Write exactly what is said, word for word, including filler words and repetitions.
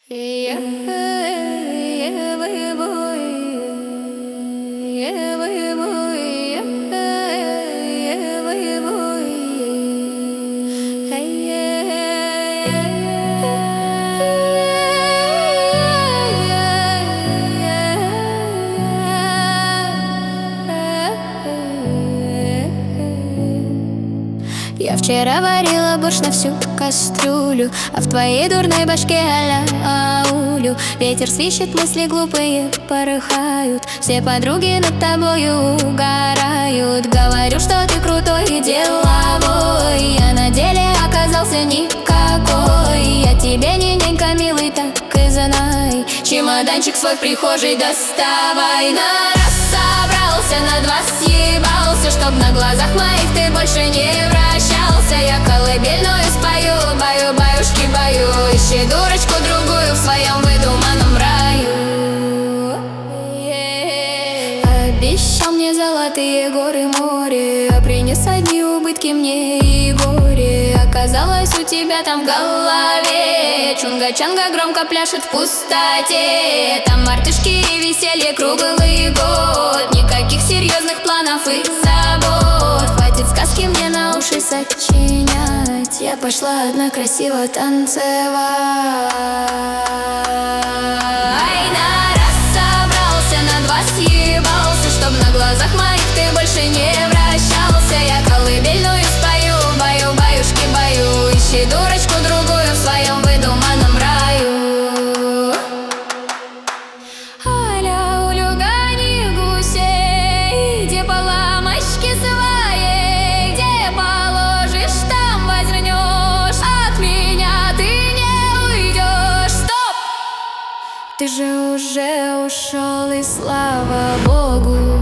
Я вчера варила борщ на всю кастрюлю, а в твоей дурной башке а-ля аулю. Ветер свищет, мысли глупые порыхают, все подруги над тобою угорают. Говорю, что ты крутой и деловой, а на деле оказался никакой. Я тебе не нянька, милый, так и знай. Чемоданчик свой в прихожей доставай. На раз собрался, на два съебался, чтоб на глазах моих ты больше не вращался. Я колыбельную спою, баю, баюшки, баю. Ищи дурочку другую в своем выдуманном раю. Обещал мне золотые горы, море, а принес одни убытки мне и горе. Оказалось, у тебя там в голове чунга-чанга громко пляшет в пустоте. Там мартышки и веселье круглый год, никаких серьезных планов и забот. Хватит сказки мне на уши сочинять, я пошла одна красиво танцевать. На раз собрался, на два съебался, чтоб на глазах моих ты больше не вращался. Я колыбельную спою, баю, баюшки, баю. Ищи дурочку другую в своем выдуманном раю. Аля, улюгани гусей, где поломочки своей, где положишь, там возьмешь. От меня ты не уйдешь. Стоп! Ты же уже ушел, и слава Богу.